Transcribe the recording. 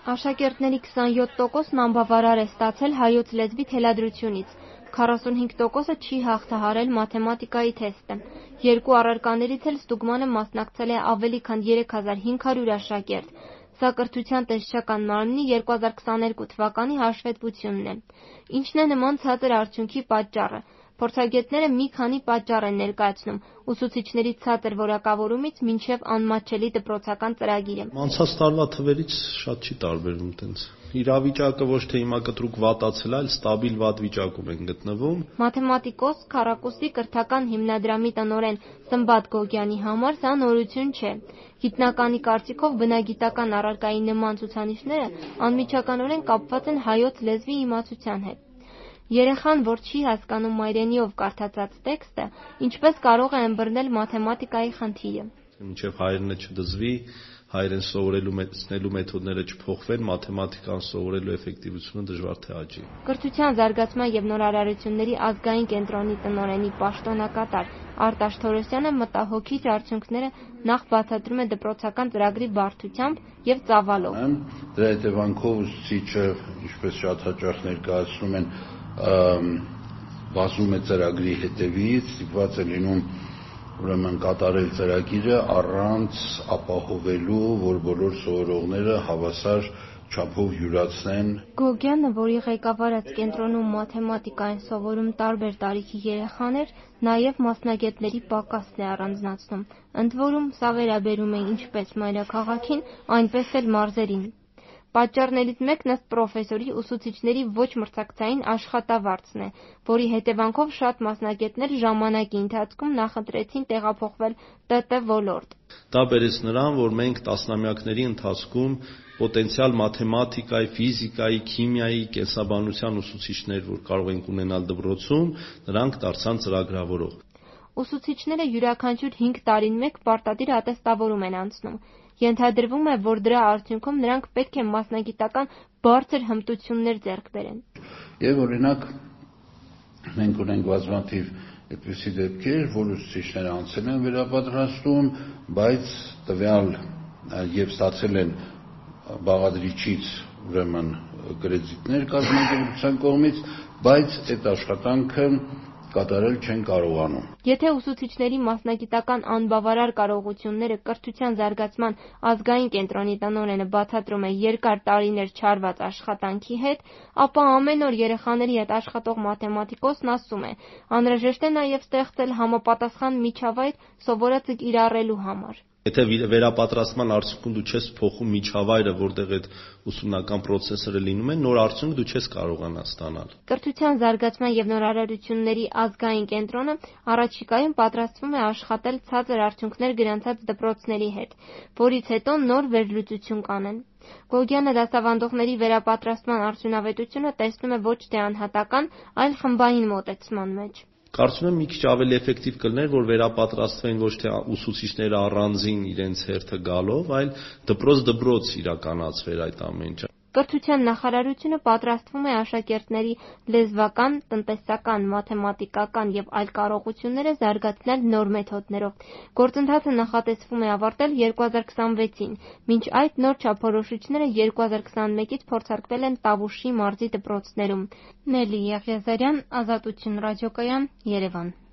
Աշակերտների 27%-ն անբավարար է ստացել հայոց լեզվի թելադրությունից, 45%-ը չի հաղթահարել մաթեմատիկայի թեստը, երկու առարկաներից էլ ստուգմանը մասնակցել է ավելի քան 3500 աշակերտ, սա կրթության տեսչական մարմնի 2022 թվականի հաշվետվությունն է։ Ինչն է նման ցածր արդյունքի պատճառը։ Փորձագետները մի քանի պատճառ են ներկայացնում՝ ուսուցիչների ցածր որակավորումից մինչև անմատչելի դպրոցական ծրագիրը։ Անցած տարվա թվերից շատ չի տարբերվում տենց։ Իրավիճակը ոչ թե հիմա կտրուկ վատացել, այլ ստաբիլ վատ վիճակում են գտնվում։ Մաթեմատիկոս, Քառակուսի կրթական հիմնադրամի տնօրեն Սմբատ Գոգյանի համար սա նորություն չէ։ Գիտնականի կարծիքով բնագիտական առարկայի նման ցուցանիշները անմիջականորեն կապված են հայոց լեզվի իմացության հետ։ Երեխան, որ չի հասկանում մայրենիով կարդացած տեքստը, ինչպես կարող է ըմբռնել մաթեմատիկայի խնդիրը։ Մինչև հայրենը չդզվի, հայերեն սովորելու մեթոդները չփոխվեն, մաթեմատիկան սովորելու էֆեկտիվությունը դժվար թե աճի։ Կրթության զարգացման եւ նորարարությունների ազգային կենտրոնի տնօրենի պաշտոնակատար Արտաշ Թորոսյանը մտահոգիչ արդյունքները նախ բացատրում է դպրոցական ծրագրի բարդությամբ եւ ծավալով։ Դրա հետևանքով ուսուցիչը, ինչպես շատ հաճախ ներկայացնում են, վազում է ծրագրի հետևից, ստիպված է լինում ուրեմն կատարել ծրագիրը առանց ապահովելու, որ բոլոր սովորողները հավասար չափով յուրացնեն։ Գոգյանը, որի ղեկավարած կենտրոնում մաթեմատիկա են սովորում տարբեր տարիքի երեխաներ, նաև մասնագետների պակասն է առանձնացնում։ Ընդ որում, սա վերաբերում է ինչպես մայրաքաղաքին, այնպես էլ մարզերին։ Պատճառներից մեկն ըստ պրոֆեսորի ուսուցիչների ոչ մրցակցային աշխատավարձն է, որի հետևանքով շատ մասնագետներ ժամանակի ընթացքում նախընտրեցին տեղափոխվել ՏՏ ոլորտ։ Դա բերեց նրան, որ մենք տասնամյակների ընթացքում պոտենցիալ մաթեմատիկայի, ֆիզիկայի, քիմիայի, կենսաբանության ուսուցիչներ, որ կարող ենք ունենալ դպրոցում, նրանք դարձան ծրագրավորող։ Ուսուցիչները յուրաքանչյուր 5 տարին մեկ պարտադիր ատեստավորում են անցնում։ Ենթադրվում է, որ դրա արդյունքում նրանք պետք է մասնագիտական բարձր հմտություններ ձեռք բերեն։ Եվ օրինակ մենք ունենք բազմաթիվ այդպիսի դեպքեր, որ ուսուցիչները անցել են վերապատրաստում, բայց տվյալ եւ ստացել են բաղադրիչից ուրեմն կրեդիտներ կազմակերպության կողմից, բայց այդ աշխատանքը կատարել չեն կարողանում։ Եթե ուսուցիչների մասնագիտական անբավարար կարողությունները կրթության զարգացման ազգային կենտրոնի տնօրենը բացատրում է երկար տարիներ չարված աշխատանքի հետ, ապա ամեն օր երեխաների հետ աշխատող մաթեմատիկոսն ասում է, անհրաժեշտ է նաև ստեղծել համապատասխան միջավայր սովորածը կիրառելու համար։ Եթե վերապատրաստման արդյունքում դու չես փոխում միջավայրը, որտեղ այդ ուսումնական process-ը լինում են, նոր արդյունք դու չես կարողանա ստանալ։ Կրթության զարգացման եւ նորարարությունների ազգային կենտրոնը առաջիկայում պատրաստվում է աշխատել ցածր արդյունքներ գրանցած դպրոցների հետ, որից հետո նոր վերլուծություն կանեն։ Գոգյանը դասավանդողների վերապատրաստման արդյունավետությունը տեսնում է ոչ թե անհատական, այլ խմբային մոտեցման մեջ։ Կարծում եմ մի քիչ ավելի էֆեկտիվ կլիներ, որ վերապատրաստվեն ոչ թե ուսուցիչները առանձին իրենց հերթը գալով, այլ դպրոց իրականացվեր այդ ամեն ինչը։ Կրթության նախարարությունը պատրաստվում է աշակերտների լեզվական, տնտեսական, մաթեմատիկական եւ այլ կարողությունները զարգացնել նոր մեթոդներով։ Գործընթացը նախատեսվում է ավարտել 2026-ին, մինչ այդ նոր չափորոշիչները 2021-ից փորձարկվել են Տավուշի մարզի դպրոցներում։ Նելի Եղիազարյան, Ազատություն ռադիոկայան, Երևան։